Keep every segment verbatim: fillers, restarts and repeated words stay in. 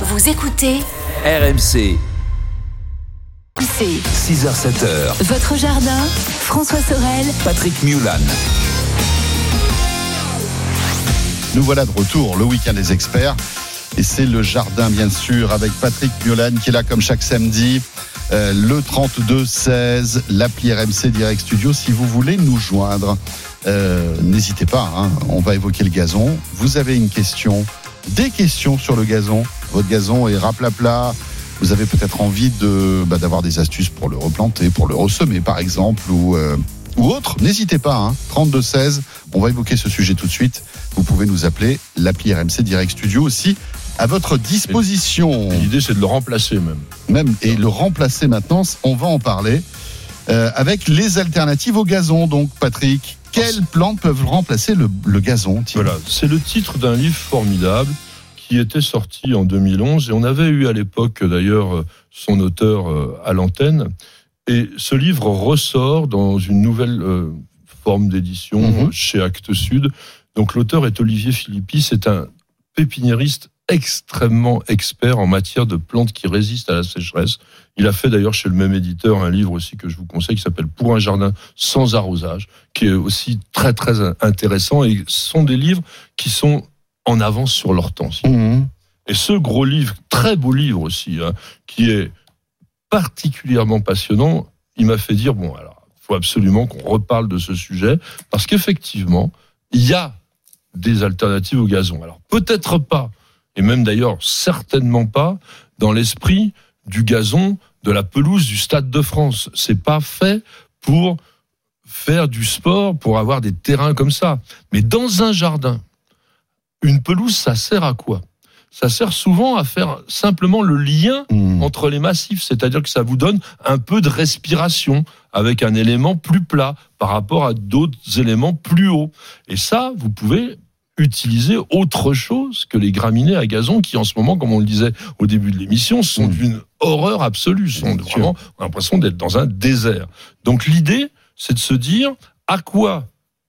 Vous écoutez R M C. C'est six heures sept heures. Votre jardin, François Sorel, Patrick Mulan. Nous voilà de retour, le week-end des experts. Et c'est le jardin, bien sûr, avec Patrick Mulan qui est là comme chaque samedi. Euh, le trente-deux seize, l'appli R M C Direct Studio. Si vous voulez nous joindre, euh, n'hésitez pas, hein, on va évoquer le gazon. Vous avez une question, des questions sur le gazon. Votre gazon est raplapla. Vous avez peut-être envie de, bah, d'avoir des astuces pour le replanter, pour le ressemer par exemple, ou, euh, ou autre. N'hésitez pas, hein, trente-deux seize, on va évoquer ce sujet tout de suite. Vous pouvez nous appeler, l'appli R M C Direct Studio aussi à votre disposition. Et l'idée, c'est de le remplacer même. Même, et le remplacer maintenant, on va en parler. Euh, avec les alternatives au gazon, donc Patrick, quelles plantes peuvent remplacer le, le gazon? Voilà, c'est le titre d'un livre formidable qui était sorti en deux mille onze, et on avait eu à l'époque d'ailleurs son auteur à l'antenne, et ce livre ressort dans une nouvelle euh, forme d'édition mmh. chez Actes Sud. Donc l'auteur est Olivier Philippi, c'est un pépiniériste extrêmement expert en matière de plantes qui résistent à la sécheresse. Il a fait d'ailleurs chez le même éditeur un livre aussi que je vous conseille qui s'appelle Pour un jardin sans arrosage, qui est aussi très très intéressant, et ce sont des livres qui sont en avance sur leur temps. Mmh. Et ce gros livre, très beau livre aussi, hein, qui est particulièrement passionnant, il m'a fait dire, bon, alors, il faut absolument qu'on reparle de ce sujet, parce qu'effectivement, il y a des alternatives au gazon. Alors, peut-être pas, et même d'ailleurs, certainement pas, dans l'esprit du gazon, de la pelouse du Stade de France. C'est pas fait pour faire du sport, pour avoir des terrains comme ça. Mais dans un jardin, une pelouse, ça sert à quoi? Ça sert souvent à faire simplement le lien mmh. entre les massifs, c'est-à-dire que ça vous donne un peu de respiration avec un élément plus plat par rapport à d'autres éléments plus hauts. Et ça, vous pouvez utiliser autre chose que les graminées à gazon qui, en ce moment, comme on le disait au début de l'émission, sont mmh. d'une horreur absolue. Sont vraiment, on a l'impression d'être dans un désert. Donc l'idée, c'est de se dire à quoi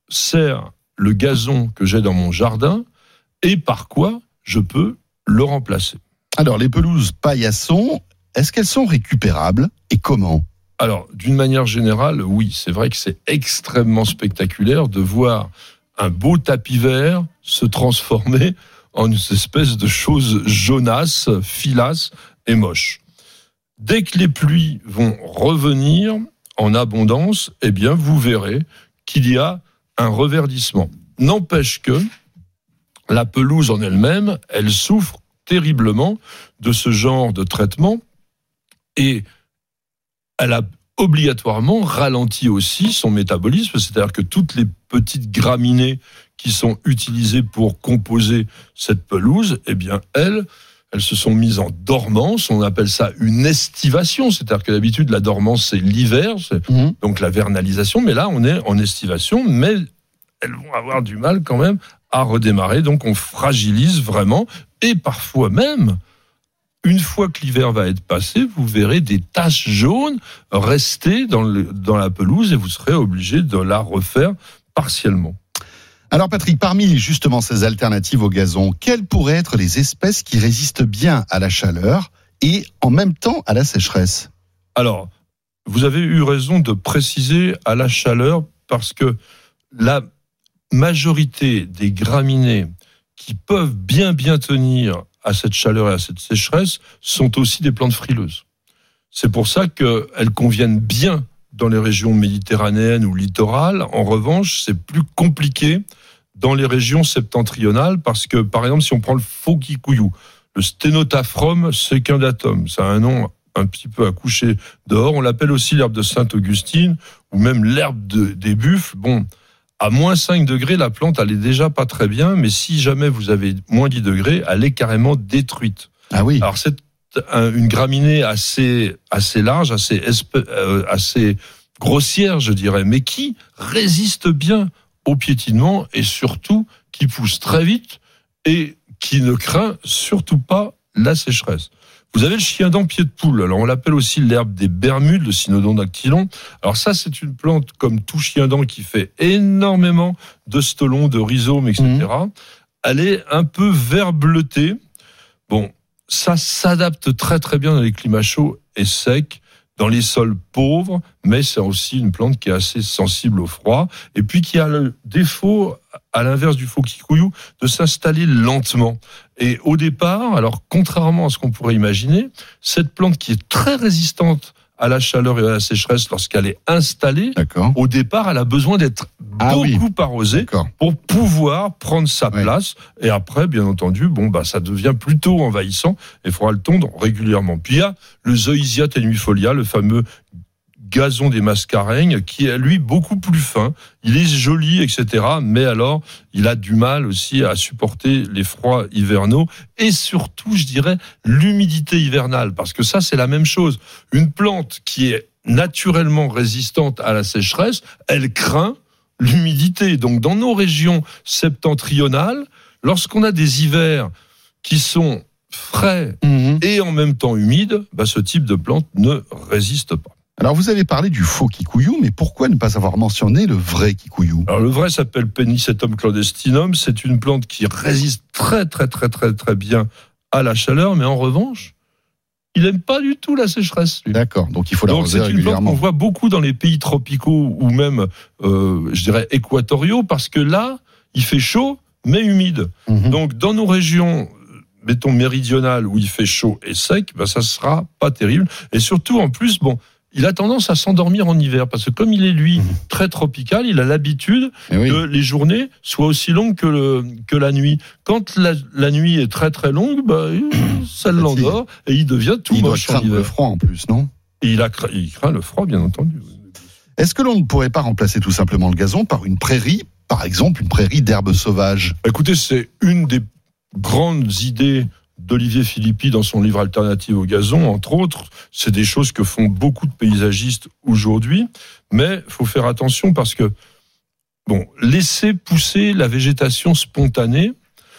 sert le gazon que j'ai dans mon jardin et par quoi je peux le remplacer. Alors, les pelouses paillasson, est-ce qu'elles sont récupérables et comment? Alors, d'une manière générale, oui. C'est vrai que c'est extrêmement spectaculaire de voir un beau tapis vert se transformer en une espèce de chose jaunasse, filasse et moche. Dès que les pluies vont revenir en abondance, eh bien, vous verrez qu'il y a un reverdissement. N'empêche que la pelouse en elle-même, elle souffre terriblement de ce genre de traitement, et elle a obligatoirement ralenti aussi son métabolisme, c'est-à-dire que toutes les petites graminées qui sont utilisées pour composer cette pelouse, eh bien, elles, elles se sont mises en dormance. On appelle ça une estivation, c'est-à-dire que d'habitude, la dormance, c'est l'hiver, c'est mmh. donc la vernalisation, mais là, on est en estivation, mais elles vont avoir du mal quand même à redémarrer, donc on fragilise vraiment, et parfois même, une fois que l'hiver va être passé, vous verrez des taches jaunes rester dans, le, dans la pelouse, et vous serez obligé de la refaire partiellement. Alors Patrick, parmi justement ces alternatives au gazon, quelles pourraient être les espèces qui résistent bien à la chaleur et en même temps à la sécheresse? Alors, vous avez eu raison de préciser à la chaleur, parce que la majorité des graminées qui peuvent bien bien tenir à cette chaleur et à cette sécheresse sont aussi des plantes frileuses. C'est pour ça qu'elles conviennent bien dans les régions méditerranéennes ou littorales. En revanche, c'est plus compliqué dans les régions septentrionales, parce que, par exemple, si on prend le faux kikuyu, le Sténotaphrum sequendatum, ça a un nom un petit peu à coucher dehors, on l'appelle aussi l'herbe de Sainte-Augustine, ou même l'herbe de, des buffles. Bon, à moins cinq degrés, la plante, elle est déjà pas très bien, mais si jamais vous avez moins dix degrés, elle est carrément détruite. Ah oui. Alors, c'est un, une graminée assez, assez large, assez, esp- euh, assez grossière, je dirais, mais qui résiste bien au piétinement, et surtout, qui pousse très vite et qui ne craint surtout pas la sécheresse. Vous avez le chien-dent pied de poule. Alors, on l'appelle aussi l'herbe des Bermudes, le Cynodon dactylon. Alors ça, c'est une plante comme tout chien-dent qui fait énormément de stolons, de rhizomes, et cetera. Mmh. Elle est un peu vert bleuté. Bon, ça s'adapte très très bien dans les climats chauds et secs, dans les sols pauvres, mais c'est aussi une plante qui est assez sensible au froid, et puis qui a le défaut, à l'inverse du faux kikuyu, de s'installer lentement. Et au départ, alors contrairement à ce qu'on pourrait imaginer, cette plante qui est très résistante à la chaleur et à la sécheresse lorsqu'elle est installée, D'accord. au départ, elle a besoin d'être Ah beaucoup oui. arrosée D'accord. pour pouvoir prendre sa Ouais. place. Et après, bien entendu, bon, bah, ça devient plutôt envahissant et il faudra le tondre régulièrement. Puis il y a le Zoysia tenuifolia, le fameux gazon des mascareignes, qui est lui beaucoup plus fin. Il est joli, et cetera. Mais alors, il a du mal aussi à supporter les froids hivernaux et surtout, je dirais, l'humidité hivernale. Parce que ça, c'est la même chose. Une plante qui est naturellement résistante à la sécheresse, elle craint l'humidité. Donc, dans nos régions septentrionales, lorsqu'on a des hivers qui sont frais Mhm. et en même temps humides, bah, ce type de plante ne résiste pas. Alors, vous avez parlé du faux kikuyu, mais pourquoi ne pas avoir mentionné le vrai kikuyu? Alors, le vrai s'appelle Pennisetum clandestinum. C'est une plante qui résiste très, très, très, très, très bien à la chaleur, mais en revanche, il n'aime pas du tout la sécheresse, lui. D'accord, donc il faut Donc, l'arroser c'est une plante régulièrement. qu'on voit beaucoup dans les pays tropicaux ou même, euh, je dirais, équatoriaux, parce que là, il fait chaud, mais humide. Mhm. Donc, dans nos régions, mettons méridionales, où il fait chaud et sec, ben, ça sera pas terrible. Et surtout, en plus, bon, il a tendance à s'endormir en hiver, parce que comme il est, lui, Mhm. très tropical, il a l'habitude Eh oui. que les journées soient aussi longues que, le, que la nuit. Quand la, la nuit est très très longue, bah, ça l'endort et il devient tout Il doit moche en craindre le hiver. froid en plus, non? Et il, a, cra- il craint le froid, bien entendu. Est-ce que l'on ne pourrait pas remplacer tout simplement le gazon par une prairie, par exemple une prairie d'herbes sauvages? Écoutez, c'est une des grandes idées d'Olivier Philippi dans son livre Alternative au gazon, entre autres. C'est des choses que font beaucoup de paysagistes aujourd'hui, mais il faut faire attention parce que, bon, laisser pousser la végétation spontanée,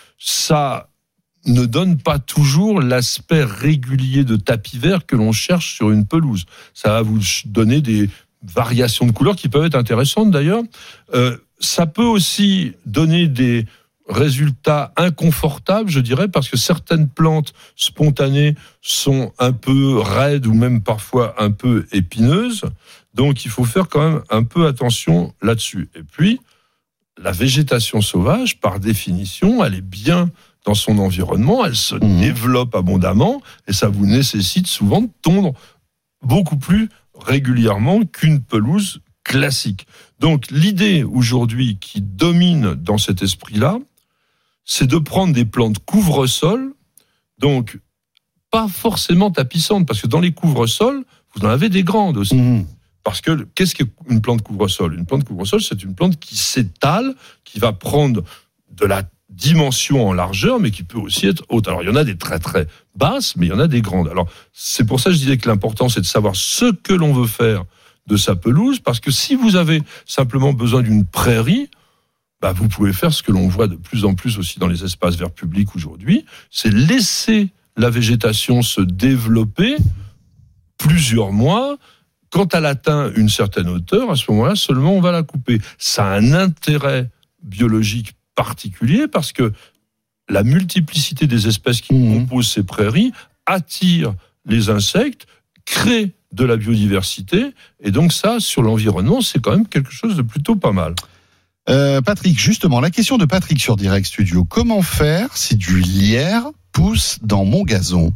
ça ne donne pas toujours l'aspect régulier de tapis vert que l'on cherche sur une pelouse. Ça va vous donner des variations de couleurs qui peuvent être intéressantes d'ailleurs. Euh, ça peut aussi donner des résultats inconfortables, je dirais, parce que certaines plantes spontanées sont un peu raides ou même parfois un peu épineuses. Donc, il faut faire quand même un peu attention là-dessus. Et puis, la végétation sauvage, par définition, elle est bien dans son environnement, elle se Mmh. développe abondamment et ça vous nécessite souvent de tondre beaucoup plus régulièrement qu'une pelouse classique. Donc, l'idée aujourd'hui qui domine dans cet esprit-là, c'est de prendre des plantes couvre-sol, donc pas forcément tapissantes, parce que dans les couvre-sols, vous en avez des grandes aussi. Mhm. Parce que qu'est-ce qu'une plante couvre-sol? Une plante couvre-sol, c'est une plante qui s'étale, qui va prendre de la dimension en largeur, mais qui peut aussi être haute. Alors, il y en a des très très basses, mais il y en a des grandes. Alors, c'est pour ça que je disais que l'important, c'est de savoir ce que l'on veut faire de sa pelouse, parce que si vous avez simplement besoin d'une prairie, bah, vous pouvez faire ce que l'on voit de plus en plus aussi dans les espaces verts publics aujourd'hui, c'est laisser la végétation se développer plusieurs mois. Quand elle atteint une certaine hauteur, à ce moment-là, seulement on va la couper. Ça a un intérêt biologique particulier parce que la multiplicité des espèces qui Mmh. composent ces prairies attire les insectes, crée de la biodiversité, et donc ça, sur l'environnement, c'est quand même quelque chose de plutôt pas mal. Euh, Patrick, justement, la question de Patrick sur Direct Studio. Comment faire si du lierre pousse dans mon gazon?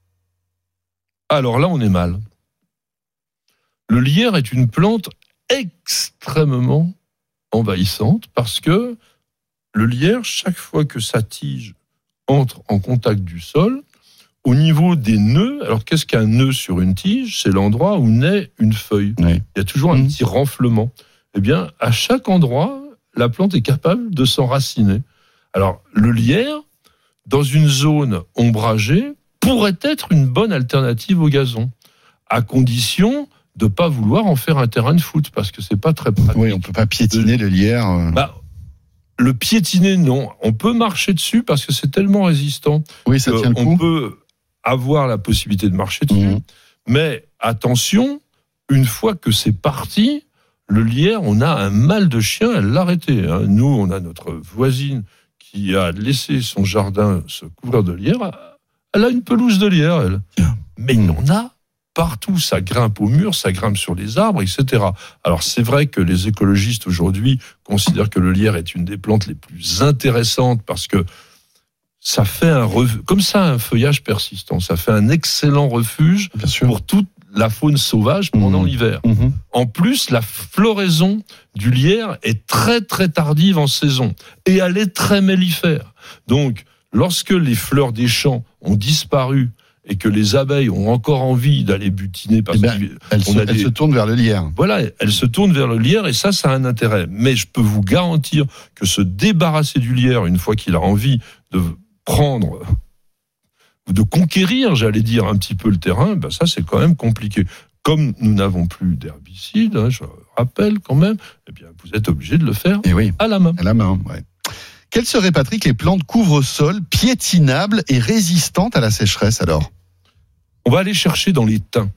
Alors là, on est mal. Le lierre est une plante extrêmement envahissante parce que le lierre, chaque fois que sa tige entre en contact du sol, au niveau des nœuds, alors qu'est-ce qu'un nœud sur une tige? C'est l'endroit où naît une feuille. Oui. Il y a toujours un Mmh. petit renflement. Eh bien, à chaque endroit, la plante est capable de s'enraciner. Alors, le lierre, dans une zone ombragée, pourrait être une bonne alternative au gazon, à condition de ne pas vouloir en faire un terrain de foot, parce que c'est pas très pratique. Oui, on peut pas piétiner le lierre. euh. Bah, le piétiner, non. On peut marcher dessus parce que c'est tellement résistant. Oui, ça tient le On coup. peut avoir la possibilité de marcher dessus. Mhm. Mais attention, une fois que c'est parti, le lierre, on a un mal de chien à l'arrêter. hein. Nous, on a notre voisine qui a laissé son jardin se couvrir de lierre. Elle a une pelouse de lierre, elle. Mais il en a partout. Ça grimpe au mur, ça grimpe sur les arbres, et cetera. Alors, c'est vrai que les écologistes, aujourd'hui, considèrent que le lierre est une des plantes les plus intéressantes parce que ça fait un refuge, comme ça, un feuillage persistant. Ça fait un excellent refuge pour toute la faune sauvage pendant mmh. l'hiver. Mmh. En plus, la floraison du lierre est très très tardive en saison et elle est très mellifère. Donc, lorsque les fleurs des champs ont disparu et que les abeilles ont encore envie d'aller butiner, parce eh ben, elles, se, des... elles se tournent vers le lierre. Voilà, elles se tournent vers le lierre et ça, ça a un intérêt. Mais je peux vous garantir que se débarrasser du lierre une fois qu'il a envie de prendre, de conquérir, j'allais dire, un petit peu le terrain, ben ça, c'est quand même compliqué. Comme nous n'avons plus d'herbicides, hein, je rappelle quand même, eh bien, vous êtes obligé de le faire et oui, à la main. À la main, ouais. Quelles seraient, Patrick, les plantes couvre-sol piétinables et résistantes à la sécheresse, alors ? On va aller chercher dans les thym.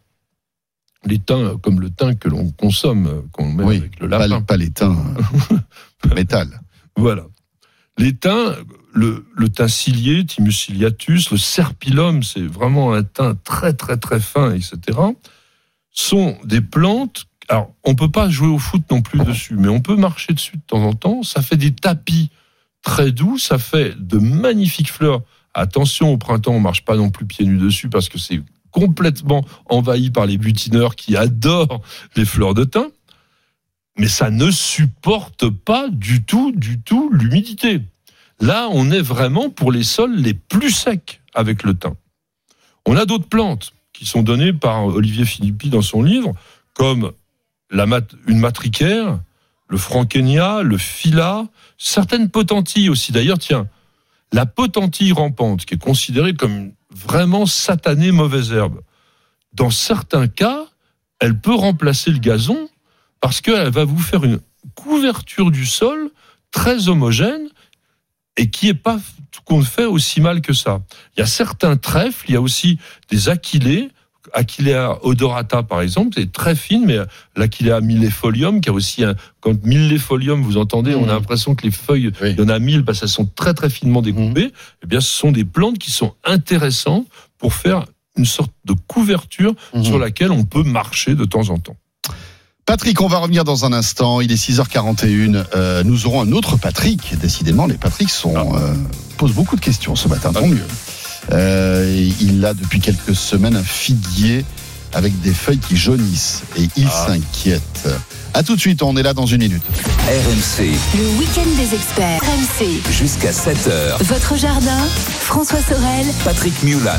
Les thym, comme le thym que l'on consomme, qu'on met oui, avec le lapin. Pas, pas les thym métal. Voilà. Les thym, le, le thym cilié, Thymus ciliatus, le serpillum, c'est vraiment un thym très très très fin, et cetera, sont des plantes. Alors, on peut pas jouer au foot non plus dessus, mais on peut marcher dessus de temps en temps. Ça fait des tapis très doux, ça fait de magnifiques fleurs. Attention, au printemps, on marche pas non plus pieds nus dessus parce que c'est complètement envahi par les butineurs qui adorent les fleurs de thym. Mais ça ne supporte pas du tout, du tout l'humidité. Là, on est vraiment pour les sols les plus secs avec le thym. On a d'autres plantes qui sont données par Olivier Philippi dans son livre, comme la mat- une matricaire, le frankénia, le phylla, certaines potentilles aussi. D'ailleurs, tiens, la potentille rampante, qui est considérée comme vraiment satanée mauvaise herbe, dans certains cas, elle peut remplacer le gazon parce qu'elle va vous faire une couverture du sol très homogène et qui n'est pas tout qu'on fait aussi mal que ça. Il y a certains trèfles, il y a aussi des achillées, Achillea odorata par exemple, c'est très fine, mais l'Achillea millefolium, qui a aussi un, quand millefolium vous entendez, mmh. on a l'impression que les feuilles, oui. il y en a mille parce qu'elles sont très très finement découpées, mmh. eh bien ce sont des plantes qui sont intéressantes pour faire une sorte de couverture mmh. sur laquelle on peut marcher de temps en temps. Patrick, on va revenir dans un instant, il est six heures quarante et une, euh, nous aurons un autre Patrick, décidément les Patrick sont, ah. euh, posent beaucoup de questions ce matin, tant ah. mieux. Euh, il a depuis quelques semaines un figuier avec des feuilles qui jaunissent et il ah. s'inquiète. A tout de suite, on est là dans une minute. R M C. Le week-end des experts. R M C. Jusqu'à sept heures. Votre jardin, François Sorel. Patrick Mulan.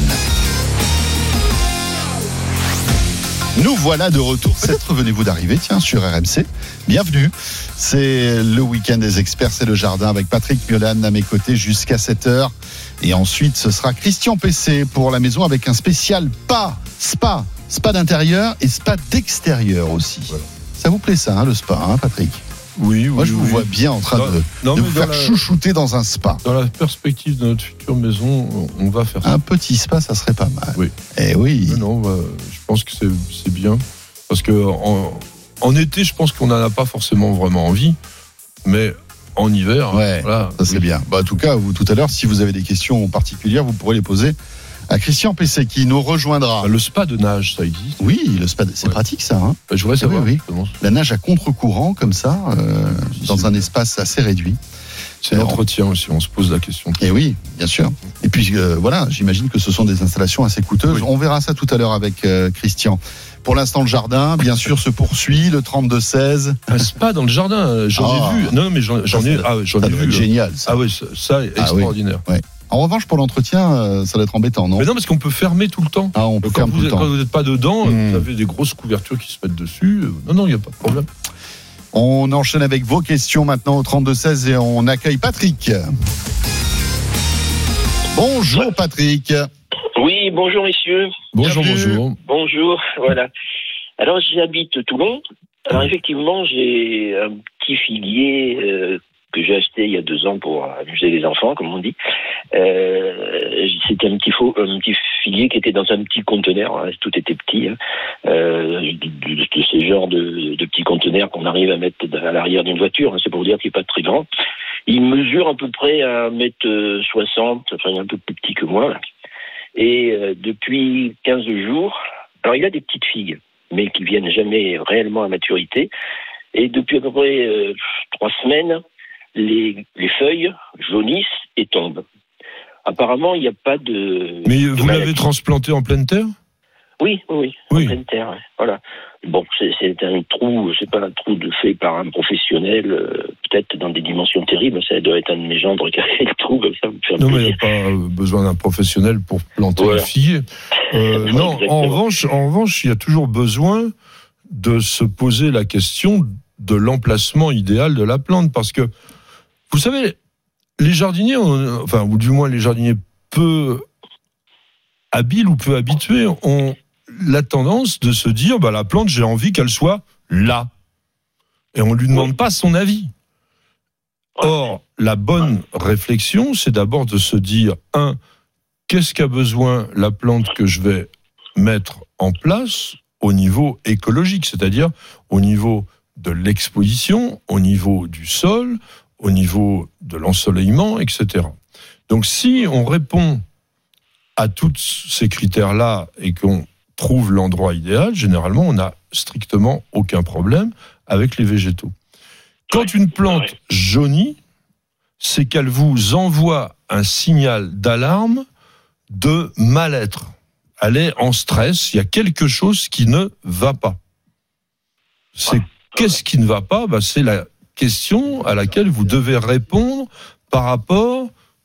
Nous voilà de retour. Peut-être venez-vous d'arriver, tiens, sur R M C. Bienvenue. C'est le week-end des experts, c'est le jardin avec Patrick Mulan à mes côtés jusqu'à sept heures. Et ensuite, ce sera Christian P C pour la maison avec un spécial pas, spa, spa d'intérieur et spa d'extérieur aussi. Voilà. Ça vous plaît ça, hein, le spa, hein, Patrick ? Oui, oui. Moi, je vous oui. vois bien en train dans, de, non, de vous faire la, chouchouter dans un spa. Dans la perspective de notre future maison, on va faire ça. Un petit spa, ça serait pas mal. Oui. Eh oui. Non, non bah, je pense que c'est, c'est bien. Parce que en, en été, je pense qu'on n'en a pas forcément vraiment envie. Mais en hiver, ouais, voilà, ça c'est oui. bien. Bah, en tout cas, vous, tout à l'heure, si vous avez des questions particulières, vous pourrez les poser à Christian P C qui nous rejoindra. Le spa de nage, ça existe ? Oui, le spa, de... c'est ouais. pratique ça. Hein bah, je voudrais savoir. Oui, oui. La nage à contre-courant, comme ça, euh, si, dans un bien. espace assez réduit. C'est l'entretien aussi, on se pose la question. Et oui, bien sûr. Et puis euh, voilà, j'imagine que ce sont des installations assez coûteuses. Oui. On verra ça tout à l'heure avec euh, Christian. Pour l'instant, le jardin, bien sûr, se poursuit, le trente-deux seize. Un spa dans le jardin, j'en ah. ai vu. Non, mais j'en, j'en ai, ah, j'en ça ai vu. Génial. Ça. Ah oui, ça, ça est ah, extraordinaire. Oui. Ouais. En revanche, pour l'entretien, euh, ça doit être embêtant, non ? Mais non, parce qu'on peut fermer tout le temps. Ah, on peut quand fermer tout le temps. Quand vous n'êtes pas dedans, mmh. vous avez des grosses couvertures qui se mettent dessus. Non, non, il n'y a pas de problème. On enchaîne avec vos questions maintenant au trente-deux seize et on accueille Patrick. Bonjour Patrick. Oui, bonjour messieurs. Bonjour, Bienvenue. bonjour. Bonjour, voilà. Alors j'habite Toulon. Alors effectivement, j'ai un petit figuier euh, que j'ai acheté il y a deux ans pour amuser les enfants, comme on dit. Euh, c'était un petit, faux, un petit figuier qui était dans un petit conteneur, hein, tout était petit, hein, euh, de, de, de ces genres de, de petits conteneurs qu'on arrive à mettre à l'arrière d'une voiture, hein, c'est pour dire qu'il n'est pas très grand. Il mesure à peu près un mètre soixante, enfin il est un peu plus petit que moi, là. Et euh, depuis quinze jours, alors il a des petites figues, mais qui viennent jamais réellement à maturité. Et depuis à peu près euh, trois semaines, les, les feuilles jaunissent et tombent. Apparemment, il n'y a pas de... Mais de vous maladie. l'avez transplanté en pleine terre ? Oui, oui, Oui. en pleine terre, ouais. Voilà. Bon, c'est, c'est un trou, c'est pas un trou de fait par un professionnel, euh, peut-être dans des dimensions terribles. Ça doit être un de mes gendres qui a fait le trou comme ça. Vous faire Non, mais il plaisir. n'y a pas euh, besoin d'un professionnel pour planter Voilà. le figuier. Euh, Ouais, non, exactement. en revanche, en revanche, il y a toujours besoin de se poser la question de l'emplacement idéal de la plante, parce que vous savez, les jardiniers, on- enfin, ou du moins les jardiniers peu habiles ou peu habitués, ont la tendance de se dire, bah, la plante, j'ai envie qu'elle soit là. Et on lui demande pas son avis. Or, la bonne réflexion, c'est d'abord de se dire, un, qu'est-ce qu'a besoin la plante que je vais mettre en place au niveau écologique, c'est-à-dire au niveau de l'exposition, au niveau du sol, au niveau de l'ensoleillement, et cetera. Donc, si on répond à tous ces critères-là et qu'on trouve l'endroit idéal, généralement, on n'a strictement aucun problème avec les végétaux. Quand une plante jaunit, c'est qu'elle vous envoie un signal d'alarme de mal-être. Elle est en stress, il y a quelque chose qui ne va pas. C'est qu'est-ce qui ne va pas ? Ben, c'est la question à laquelle vous devez répondre par rapport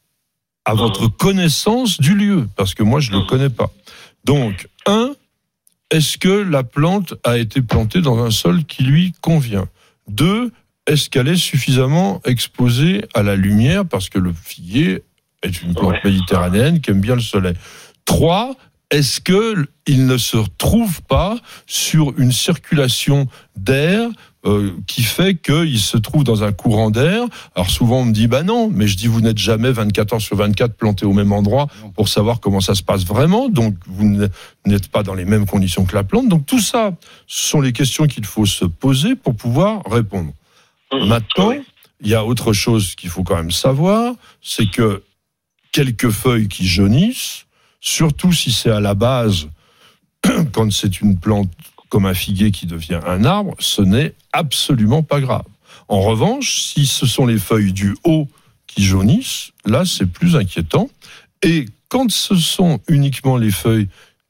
à votre connaissance du lieu, parce que moi je ne le connais pas. Donc, un, est-ce que la plante a été plantée dans un sol qui lui convient ? Deux, est-ce qu'elle est suffisamment exposée à la lumière, parce que le figuier est une plante Ouais. méditerranéenne qui aime bien le soleil. Trois, est-ce qu'il ne se retrouve pas sur une circulation d'air euh, qui fait qu'il se trouve dans un courant d'air ? Alors souvent on me dit, bah non, mais je dis, vous n'êtes jamais vingt-quatre heures sur vingt-quatre planté au même endroit pour savoir comment ça se passe vraiment, donc vous n'êtes pas dans les mêmes conditions que la plante. Donc tout ça, ce sont les questions qu'il faut se poser pour pouvoir répondre. Mmh. Maintenant, Ouais. il y a autre chose qu'il faut quand même savoir, c'est que quelques feuilles qui jaunissent, surtout si c'est à la base, quand c'est une plante comme un figuier qui devient un arbre, ce n'est absolument pas grave. En revanche, si ce sont les feuilles du haut qui jaunissent, là c'est plus inquiétant. Et quand ce sont uniquement les feuilles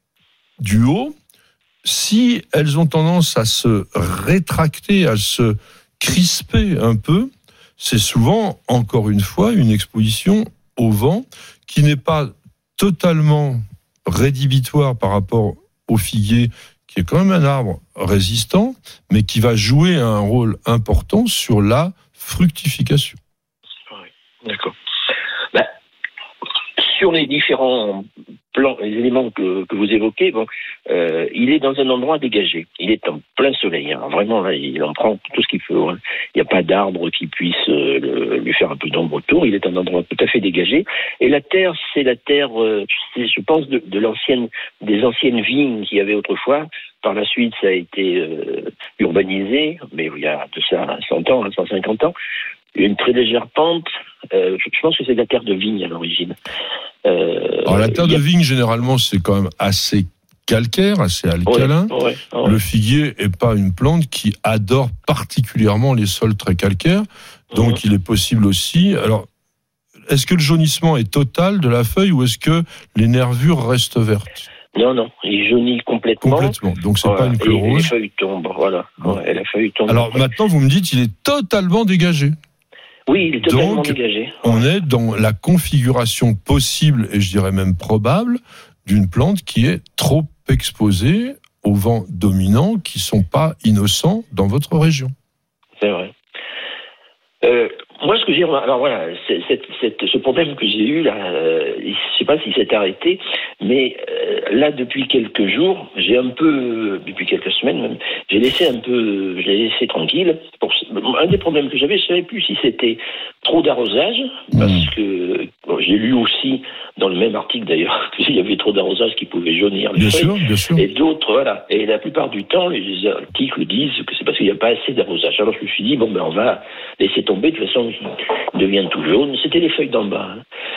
du haut, si elles ont tendance à se rétracter, à se crisper un peu, c'est souvent, encore une fois, une exposition au vent qui n'est pas totalement rédhibitoire par rapport au figuier, qui est quand même un arbre résistant, mais qui va jouer un rôle important sur la fructification. D'accord. Bah, sur les différents plans, les éléments que, que vous évoquez, bon, euh, il est dans un endroit dégagé. Il est en plein soleil. Hein. Vraiment, là, il en prend tout ce qu'il faut. Hein. Il n'y a pas d'arbre qui puisse euh, le, lui faire un peu d'ombre autour. Il est un endroit tout à fait dégagé. Et la terre, c'est la terre, euh, c'est, je pense, de, de l'ancienne, des anciennes vignes qu'il y avait autrefois. Par la suite, ça a été euh, urbanisé, mais il y a de ça cent ans, cent cinquante ans. Une très légère pente. Euh, je pense que c'est de la terre de vigne à l'origine. Euh, Alors la terre il y de a- vigne, généralement, c'est quand même assez calcaire, assez alcalin. Ouais, ouais, ouais. Le figuier est pas une plante qui adore particulièrement les sols très calcaires, donc Mhm. il est possible aussi. Alors, est-ce que le jaunissement est total de la feuille ou est-ce que les nervures restent vertes ? Non, non, il jaunit complètement. Complètement. Donc c'est Voilà. pas une Et queue les rose. feuilles tombent, voilà. Bon. Ouais, et la feuille tombe. Alors maintenant, vous me dites, il est totalement dégagé. Oui, il est totalement donc, dégagé. On est dans la configuration possible, et je dirais même probable, d'une plante qui est trop exposée aux vents dominants qui sont pas innocents dans votre région. C'est vrai. Euh, moi, ce que j'ai remarqué, alors voilà, c'est, c'est, c'est, ce problème que j'ai eu là, euh, je sais pas si c'est arrêté, mais euh, là depuis quelques jours, j'ai un peu, depuis quelques semaines même, j'ai laissé un peu, je l'ai laissé tranquille. Pour, un des problèmes que j'avais, je savais plus si c'était trop d'arrosage, parce Mmh. que bon, j'ai lu aussi dans le même article d'ailleurs qu'il y avait trop d'arrosage qui pouvait jaunir les Bien feuilles. sûr, bien sûr. Et d'autres, voilà. Et la plupart du temps, les articles disent que c'est parce qu'il n'y a pas assez d'arrosage. Alors je me suis dit, bon, ben on va laisser tomber, de toute façon, il devient tout jaune. C'était les feuilles d'en bas. Hein.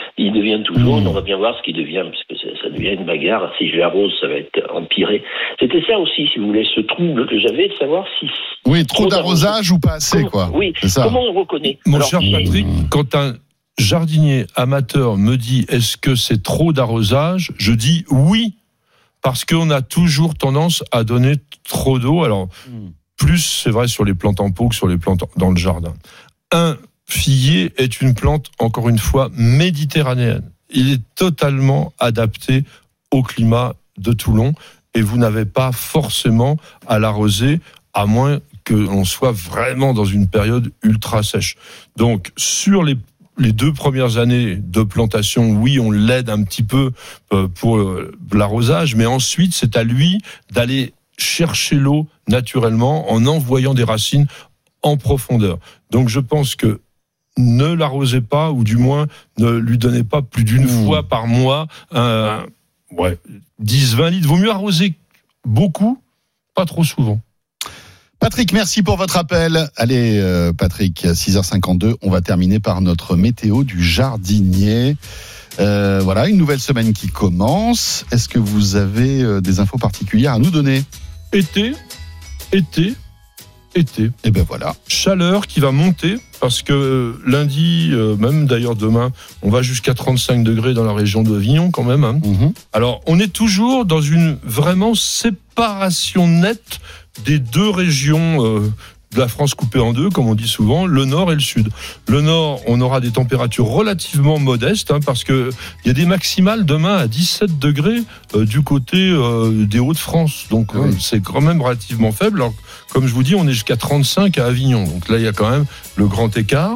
il devient tout jaune. Mmh. On va bien voir ce qu'il devient, parce que ça, ça devient une bagarre. Si je l'arrose, ça va être empiré. C'était ça aussi, si vous voulez, ce trouble que j'avais de savoir si... Oui, trop, trop d'arrosage ou pas assez, comment, quoi. Oui, c'est ça. Comment on reconnaît? Mon Alors, cher Patrick, quand un jardinier amateur me dit est-ce que c'est trop d'arrosage, je dis oui, parce qu'on a toujours tendance à donner trop d'eau. Alors, mmh. plus c'est vrai sur les plantes en pot que sur les plantes dans le jardin. Un figuier est une plante, encore une fois, méditerranéenne. Il est totalement adapté au climat de Toulon et vous n'avez pas forcément à l'arroser, à moins que l'on soit vraiment dans une période ultra sèche. Donc, sur les Les deux premières années de plantation, oui, on l'aide un petit peu pour l'arrosage, mais ensuite, c'est à lui d'aller chercher l'eau naturellement en envoyant des racines en profondeur. Donc, je pense que ne l'arrosez pas, ou du moins, ne lui donnez pas plus d'une mmh. fois par mois un, ouais, dix à vingt litres. Vaut mieux arroser beaucoup, pas trop souvent. Patrick, merci pour votre appel. Allez, euh, Patrick, six heures cinquante-deux, on va terminer par notre météo du jardinier. Euh, voilà, une nouvelle semaine qui commence. Est-ce que vous avez euh, des infos particulières à nous donner ? Été, été, été. Et ben voilà. Chaleur qui va monter, parce que lundi, euh, même d'ailleurs demain, on va jusqu'à trente-cinq degrés dans la région d'Avignon quand même. Hein. Mmh. Alors, on est toujours dans une vraiment séparation nette des deux régions euh, de la France coupée en deux, comme on dit souvent, le nord et le sud. Le nord, on aura des températures relativement modestes, hein, parce que il y a des maximales demain à dix-sept degrés euh, du côté euh, des Hauts-de-France. Donc oui. euh, c'est quand même relativement faible. Alors, comme je vous dis, on est jusqu'à trente-cinq à Avignon. Donc là, il y a quand même le grand écart.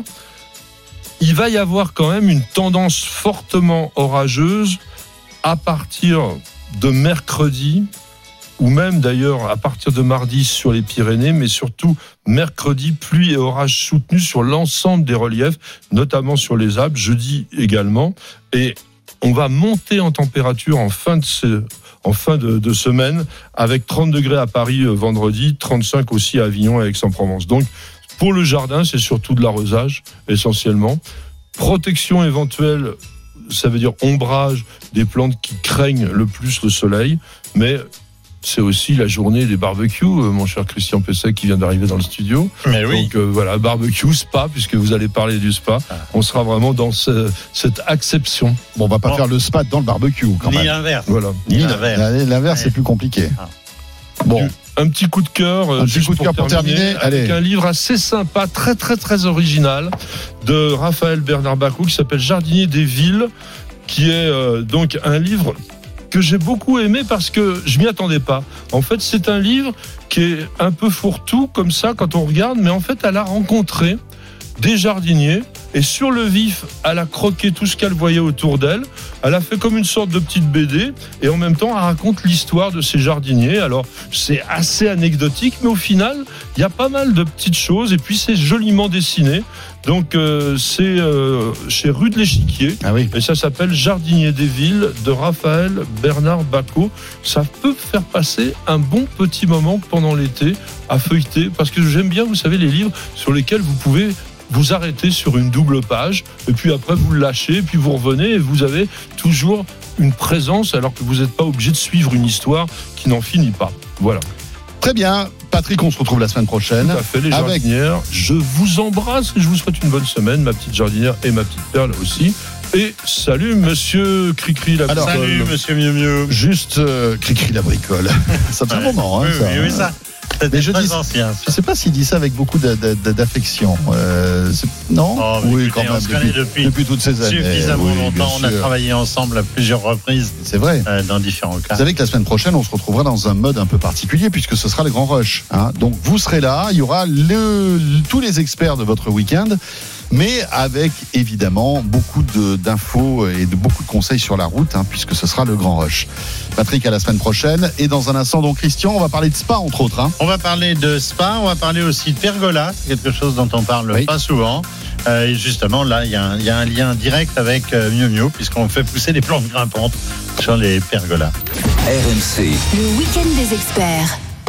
Il va y avoir quand même une tendance fortement orageuse à partir de mercredi, ou même d'ailleurs à partir de mardi sur les Pyrénées, mais surtout mercredi, pluie et orages soutenus sur l'ensemble des reliefs, notamment sur les Alpes, jeudi également. Et on va monter en température en fin de, ce, en fin de, de semaine, avec trente degrés à Paris euh, vendredi, trente-cinq aussi à Avignon et Aix-en-Provence. Donc pour le jardin, c'est surtout de l'arrosage essentiellement. Protection éventuelle, ça veut dire ombrage des plantes qui craignent le plus le soleil, mais c'est aussi la journée des barbecues, mon cher Christian Pessec qui vient d'arriver dans le studio. Mais oui. Donc euh, voilà, barbecue, spa, puisque vous allez parler du spa. Ah. On sera vraiment dans ce, cette acception. Bon, on va pas bon. faire le spa dans le barbecue quand Ni même. l'inverse. Voilà. Ni, Ni l'inverse. l'inverse. L'inverse, ouais. C'est plus compliqué. Ah. Bon. Un petit coup de cœur, un petit coup de cœur pour terminer, terminer avec allez. un livre assez sympa, très très très original, de Raphaël Bernard Bacot, qui s'appelle Jardinier des villes, qui est euh, donc un livre que j'ai beaucoup aimé parce que je m'y attendais pas. En fait, c'est un livre qui est un peu fourre-tout comme ça quand on regarde, mais en fait, elle a rencontré des jardiniers et sur le vif, elle a croqué tout ce qu'elle voyait autour d'elle. Elle a fait comme une sorte de petite B D et en même temps, elle raconte l'histoire de ces jardiniers. Alors, c'est assez anecdotique, mais au final, il y a pas mal de petites choses et puis c'est joliment dessiné. Donc, euh, c'est euh, chez Rue de l'Échiquier. Ah oui. Et ça s'appelle Jardinier des villes de Raphaël Bernard Bacot. Ça peut faire passer un bon petit moment pendant l'été à feuilleter, parce que j'aime bien, vous savez, les livres sur lesquels vous pouvez vous arrêter sur une double page et puis après vous le lâchez et puis vous revenez et vous avez toujours une présence alors que vous n'êtes pas obligé de suivre une histoire qui n'en finit pas. Voilà. Très bien. Patrick, on se retrouve la semaine prochaine. Tout à fait, les avec... jardinières. Je vous embrasse et je vous souhaite une bonne semaine, ma petite jardinière et ma petite perle aussi. Et salut, monsieur Cricri la Alors, bricole. Salut, monsieur Mieux Mieux. Juste euh, Cricri la bricole. Ça fait un moment, hein, oui, ça. Oui, oui, ça. Mais je dis, ancien, je sais pas s'il dit ça avec beaucoup d'affection. Euh, non oh, oui, écoutez, quand même. Depuis, depuis, depuis toutes ces années. Suffisamment oui, longtemps. On a travaillé ensemble à plusieurs reprises. C'est vrai. Euh, dans différents cas. Vous savez que la semaine prochaine, on se retrouvera dans un mode un peu particulier puisque ce sera le Grand Rush. Hein. Donc vous serez là. Il y aura le, tous les experts de votre week-end, mais avec évidemment beaucoup de, d'infos et de beaucoup de conseils sur la route, hein, puisque ce sera le Grand Rush. Patrick, à la semaine prochaine. Et dans un instant, donc Christian, on va parler de spa entre autres. Hein. On va parler de spa, on va parler aussi de pergola, c'est quelque chose dont on parle oui. pas souvent. Euh, et justement, là, il y, y a un lien direct avec euh, Mieux Mieux, puisqu'on fait pousser des plantes grimpantes sur les pergolas. R M C. Le week-end des experts.